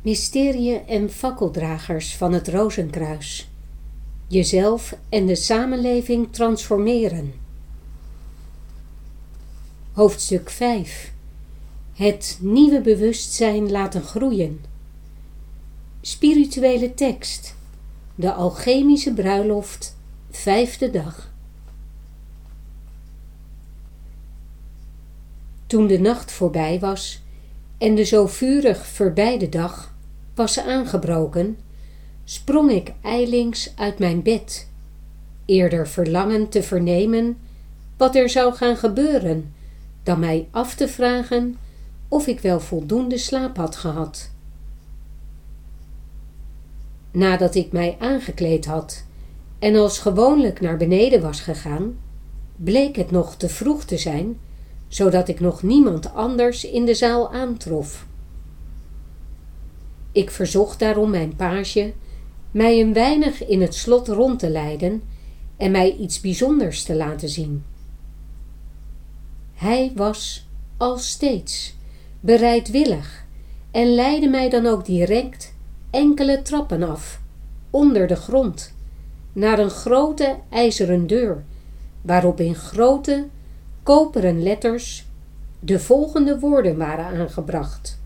Mysteriën en fakkeldragers van het Rozenkruis. Jezelf en de samenleving transformeren. Hoofdstuk 5. Het nieuwe bewustzijn laten groeien. Spirituele tekst. De alchemische bruiloft, 5e dag. Toen de nacht voorbij was en de zo vurig verbijde dag was aangebroken, sprong ik ijlings uit mijn bed, eerder verlangend te vernemen wat er zou gaan gebeuren, dan mij af te vragen of ik wel voldoende slaap had gehad. Nadat ik mij aangekleed had en als gewoonlijk naar beneden was gegaan, bleek het nog te vroeg te zijn, zodat ik nog niemand anders in de zaal aantrof. Ik verzocht daarom mijn page mij een weinig in het slot rond te leiden en mij iets bijzonders te laten zien. Hij was, als steeds, bereidwillig en leidde mij dan ook direct enkele trappen af, onder de grond, naar een grote ijzeren deur, waarop in grote, koperen letters de volgende woorden waren aangebracht.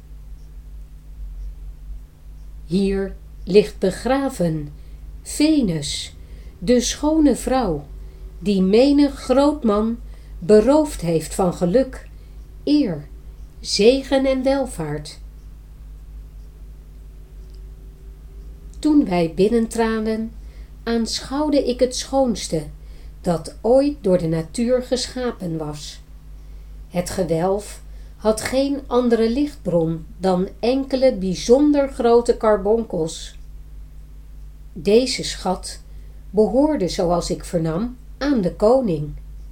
Hier ligt begraven Venus, de schone vrouw, die menig groot man beroofd heeft van geluk, eer, zegen en welvaart. Toen wij binnentraden, aanschouwde ik het schoonste dat ooit door de natuur geschapen was. Het gewelf had geen andere lichtbron dan enkele bijzonder grote karbonkels. Deze schat behoorde, zoals ik vernam, aan de koning.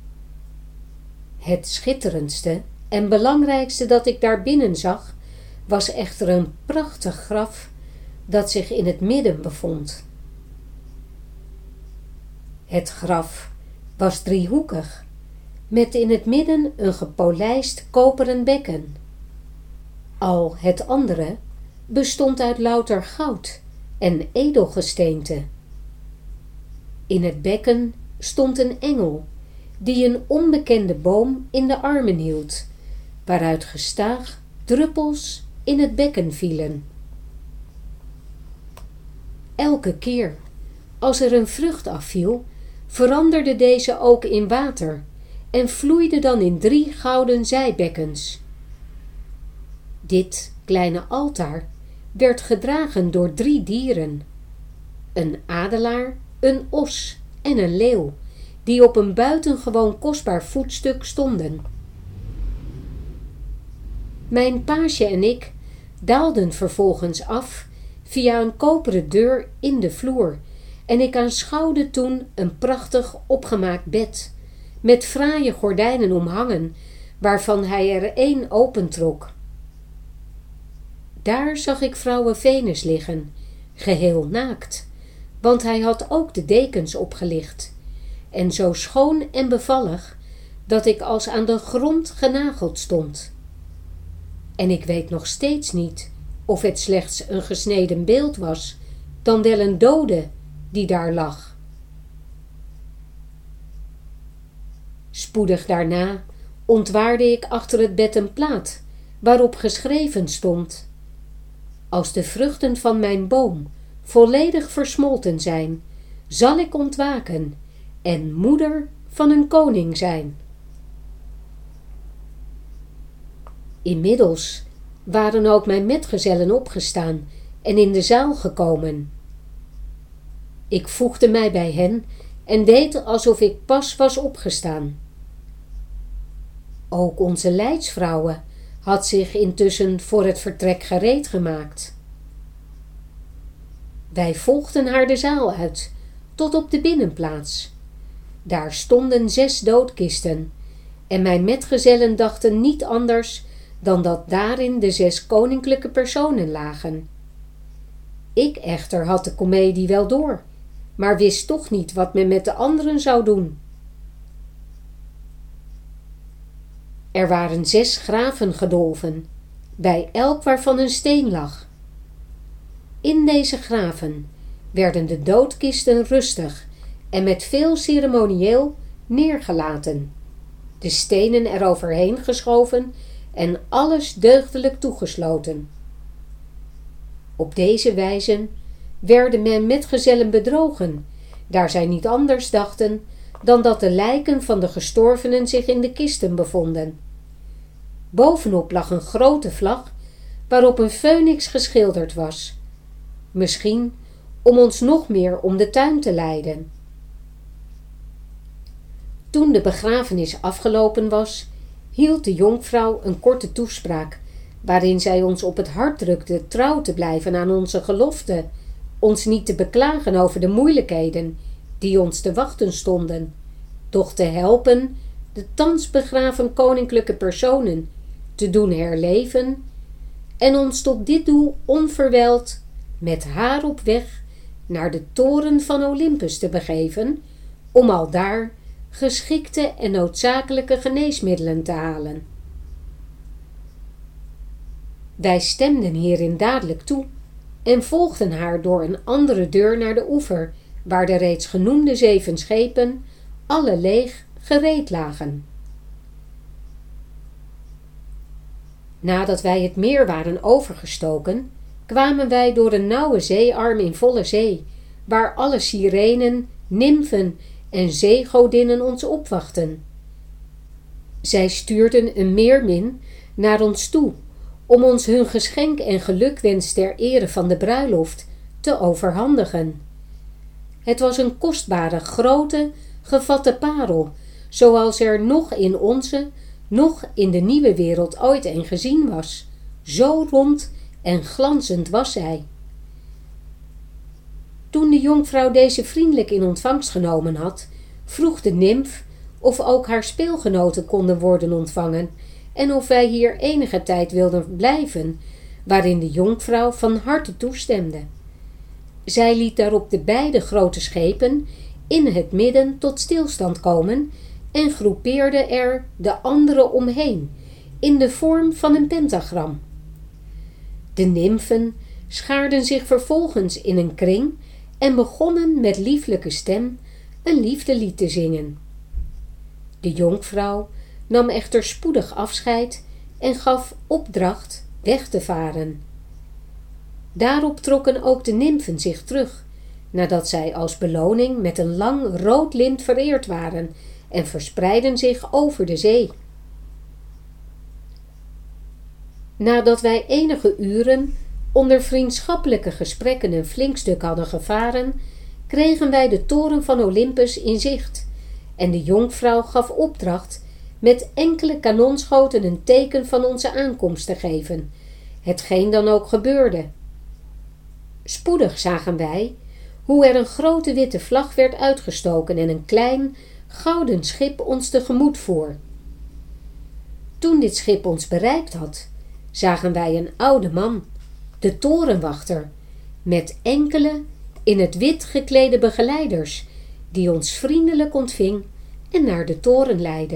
Het schitterendste en belangrijkste dat ik daar binnen zag, was echter een prachtig graf dat zich in het midden bevond. Het graf was driehoekig, met in het midden een gepolijst koperen bekken. Al het andere bestond uit louter goud en edelgesteente. In het bekken stond een engel, die een onbekende boom in de armen hield, waaruit gestaag druppels in het bekken vielen. Elke keer als er een vrucht afviel, veranderde deze ook in water en vloeide dan in 3 gouden zijbekkens. Dit kleine altaar werd gedragen door 3 dieren, een adelaar, een os en een leeuw, die op een buitengewoon kostbaar voetstuk stonden. Mijn page en ik daalden vervolgens af via een koperen deur in de vloer en ik aanschouwde toen een prachtig opgemaakt bed, met fraaie gordijnen omhangen, waarvan hij er 1 opentrok. Daar zag ik vrouwe Venus liggen, geheel naakt, want hij had ook de dekens opgelicht, en zo schoon en bevallig, dat ik als aan de grond genageld stond. En ik weet nog steeds niet of het slechts een gesneden beeld was, dan wel een dode die daar lag. Spoedig daarna ontwaarde ik achter het bed een plaat, waarop geschreven stond: als de vruchten van mijn boom volledig versmolten zijn, zal ik ontwaken en moeder van een koning zijn. Inmiddels waren ook mijn metgezellen opgestaan en in de zaal gekomen. Ik voegde mij bij hen en deed alsof ik pas was opgestaan. Ook onze leidsvrouwe had zich intussen voor het vertrek gereed gemaakt. Wij volgden haar de zaal uit, tot op de binnenplaats. Daar stonden 6 doodkisten, en mijn metgezellen dachten niet anders dan dat daarin de 6 koninklijke personen lagen. Ik echter had de komedie wel door, maar wist toch niet wat men met de anderen zou doen. Er waren 6 graven gedolven, bij elk waarvan een steen lag, In deze graven werden de doodkisten rustig en met veel ceremonieel neergelaten, de stenen eroverheen geschoven en alles deugdelijk toegesloten. Op deze wijze werden men metgezellen bedrogen, daar zij niet anders dachten dan dat de lijken van de gestorvenen zich in de kisten bevonden. Bovenop lag een grote vlag waarop een phoenix geschilderd was, misschien om ons nog meer om de tuin te leiden. Toen de begrafenis afgelopen was, hield de jonkvrouw een korte toespraak, waarin zij ons op het hart drukte trouw te blijven aan onze gelofte, ons niet te beklagen over de moeilijkheden die ons te wachten stonden, doch te helpen de thans begraven koninklijke personen te doen herleven en ons tot dit doel onverwijld met haar op weg naar de toren van Olympus te begeven, om aldaar geschikte en noodzakelijke geneesmiddelen te halen. Wij stemden hierin dadelijk toe en volgden haar door een andere deur naar de oever, waar de reeds genoemde 7 schepen, alle leeg, gereed lagen. Nadat wij het meer waren overgestoken, kwamen wij door een nauwe zeearm in volle zee, waar alle sirenen, nimfen en zeegodinnen ons opwachten. Zij stuurden een meermin naar ons toe, om ons hun geschenk en gelukwens ter ere van de bruiloft te overhandigen. Het was een kostbare, grote, gevatte parel, zoals er nog in onze, nog in de nieuwe wereld ooit een gezien was. Zo rond en glanzend was zij. Toen de jonkvrouw deze vriendelijk in ontvangst genomen had, vroeg de nimf of ook haar speelgenoten konden worden ontvangen en of wij hier enige tijd wilden blijven, waarin de jonkvrouw van harte toestemde. Zij liet daarop de beide grote schepen in het midden tot stilstand komen en groepeerde er de andere omheen, in de vorm van een pentagram. De nimfen schaarden zich vervolgens in een kring en begonnen met lieflijke stem een liefdelied te zingen. De jonkvrouw nam echter spoedig afscheid en gaf opdracht weg te varen. Daarop trokken ook de nimfen zich terug, nadat zij als beloning met een lang rood lint vereerd waren, en verspreidden zich over de zee. Nadat wij enige uren onder vriendschappelijke gesprekken een flink stuk hadden gevaren, kregen wij de toren van Olympus in zicht, en de jonkvrouw gaf opdracht met enkele kanonschoten een teken van onze aankomst te geven, hetgeen dan ook gebeurde. Spoedig zagen wij hoe er een grote witte vlag werd uitgestoken en een klein, gouden schip ons tegemoet voer. Toen dit schip ons bereikt had, zagen wij een oude man, de torenwachter, met enkele in het wit geklede begeleiders, die ons vriendelijk ontving en naar de toren leidde.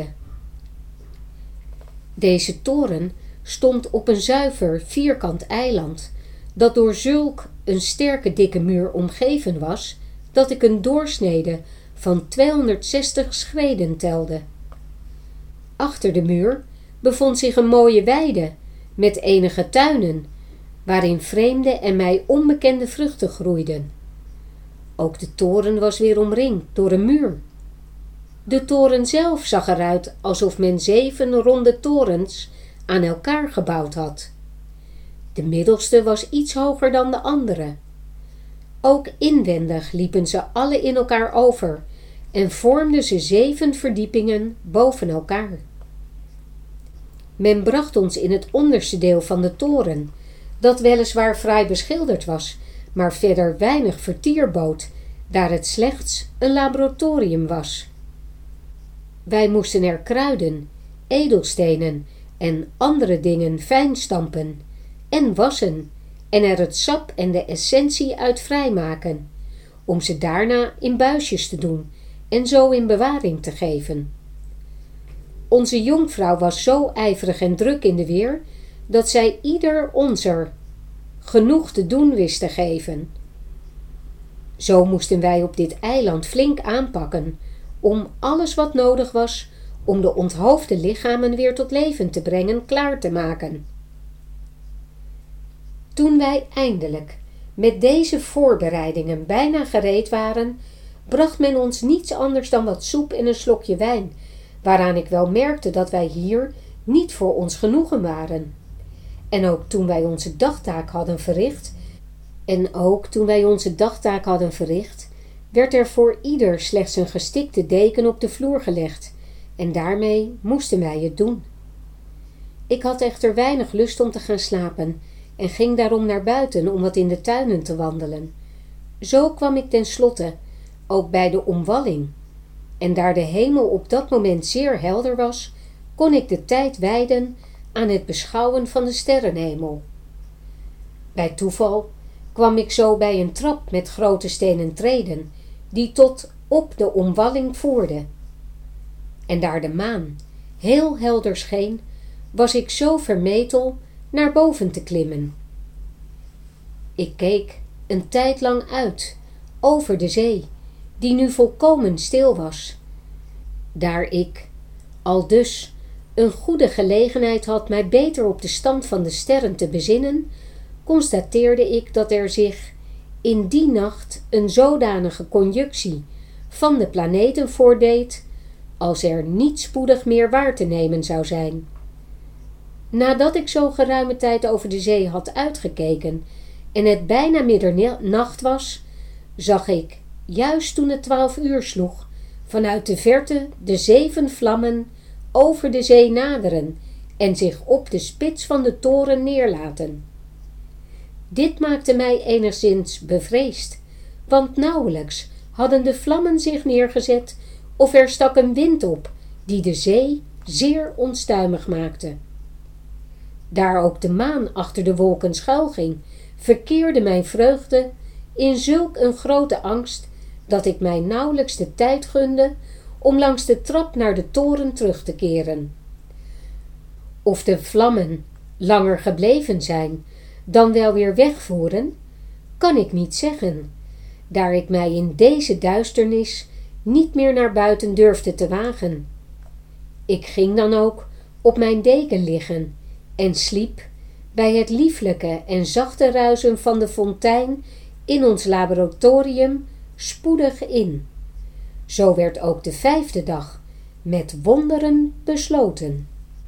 Deze toren stond op een zuiver, vierkant eiland, dat door zulk een sterke dikke muur omgeven was, dat ik een doorsnede van 260 schreden telde. Achter de muur bevond zich een mooie weide met enige tuinen, waarin vreemde en mij onbekende vruchten groeiden. Ook de toren was weer omringd door een muur. De toren zelf zag eruit alsof men 7 ronde torens aan elkaar gebouwd had. De middelste was iets hoger dan de andere. Ook inwendig liepen ze alle in elkaar over en vormden ze 7 verdiepingen boven elkaar. Men bracht ons in het onderste deel van de toren, dat weliswaar fraai beschilderd was, maar verder weinig vertier bood, daar het slechts een laboratorium was. Wij moesten er kruiden, edelstenen en andere dingen fijn stampen en wassen en er het sap en de essentie uit vrijmaken, om ze daarna in buisjes te doen en zo in bewaring te geven. Onze jonkvrouw was zo ijverig en druk in de weer, dat zij ieder onzer genoeg te doen wist te geven. Zo moesten wij op dit eiland flink aanpakken om alles wat nodig was om de onthoofde lichamen weer tot leven te brengen klaar te maken. Toen wij eindelijk met deze voorbereidingen bijna gereed waren, bracht men ons niets anders dan wat soep en een slokje wijn, waaraan ik wel merkte dat wij hier niet voor ons genoegen waren. En ook toen wij onze dagtaak hadden verricht, werd er voor ieder slechts een gestikte deken op de vloer gelegd, en daarmee moesten wij het doen. Ik had echter weinig lust om te gaan slapen en ging daarom naar buiten om wat in de tuinen te wandelen. Zo kwam ik tenslotte ook bij de omwalling, en daar de hemel op dat moment zeer helder was, kon ik de tijd wijden aan het beschouwen van de sterrenhemel. Bij toeval kwam ik zo bij een trap met grote stenen treden, die tot op de omwalling voerde. En daar de maan heel helder scheen, was ik zo vermetel naar boven te klimmen. Ik keek een tijd lang uit over de zee, die nu volkomen stil was. Daar ik, aldus, een goede gelegenheid had mij beter op de stand van de sterren te bezinnen, constateerde ik dat er zich in die nacht een zodanige conjunctie van de planeten voordeed, als er niet spoedig meer waar te nemen zou zijn. Nadat ik zo geruime tijd over de zee had uitgekeken en het bijna middernacht was, zag ik, juist toen het 12 uur sloeg, vanuit de verte de 7 vlammen over de zee naderen en zich op de spits van de toren neerlaten. Dit maakte mij enigszins bevreesd, want nauwelijks hadden de vlammen zich neergezet of er stak een wind op die de zee zeer onstuimig maakte. Daar ook de maan achter de wolken schuilging, verkeerde mijn vreugde in zulk een grote angst dat ik mij nauwelijks de tijd gunde om langs de trap naar de toren terug te keren. Of de vlammen langer gebleven zijn dan wel weer wegvoeren, kan ik niet zeggen, daar ik mij in deze duisternis niet meer naar buiten durfde te wagen. Ik ging dan ook op mijn deken liggen en sliep bij het lieflijke en zachte ruisen van de fontein in ons laboratorium spoedig in. Zo werd ook de 5e dag met wonderen besloten.